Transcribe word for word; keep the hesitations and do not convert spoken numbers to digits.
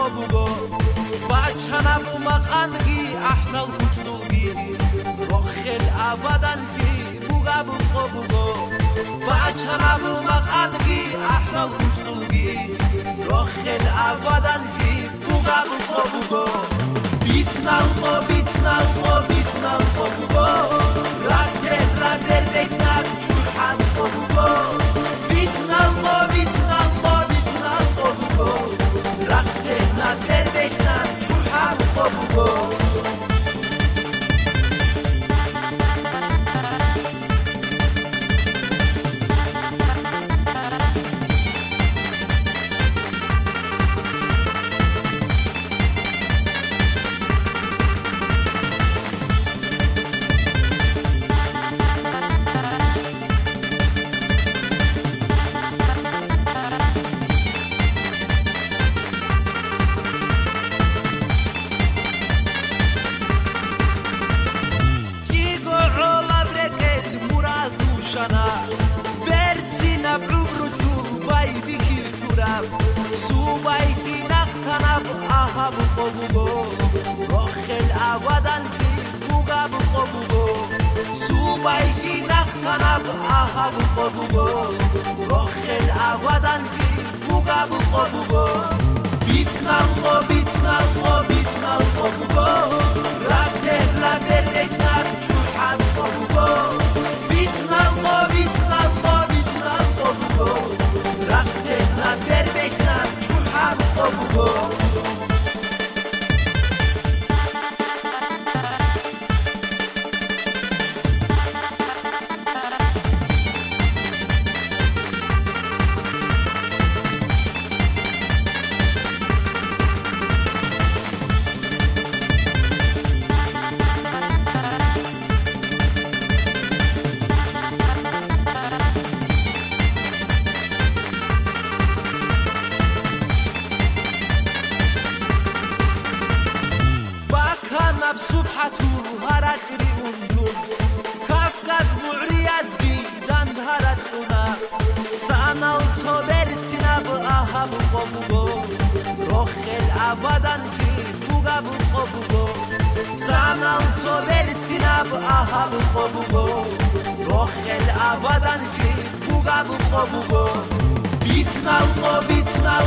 خوبو بچنم مقنگی احمل خوشنوگی روخل آبادن کی بوگا بو خوبو بچنم مقنگی احمل خوشنوگی روخل آبادن کی بوگا بو خوبو بیتنال خو بیتنال خو بیتنال خوبو رات رات بکنم چورحان خوبو بیتنال خو بیتنال خو بیتنال خوبو رات رات بکنم چورحان خوبو سوبای کی نختنب آهاب خوبو روخل آبادن کی بوگا خوبو سوبای کی نختنب آهاب خوبو روخل آبادن کی بوگا خوبو بیتنال خو بیتنال خو بیتنال خوبو رات رات بکنم چورحان خوبو بیتنال خو بیتنال خو بیتنال خوبو رات رات بکنم چورحان خوبو سبحتو هرقري اندون كافكات معريات بيدان هرقنا سانا وصبرتنا بأهب خوبو روخل آبادن كي بوغا بخوبو سانا وصبرتنا بأهب خوبو روخل آبادن كي بوغا بخوبو بیتنال خو بیتنال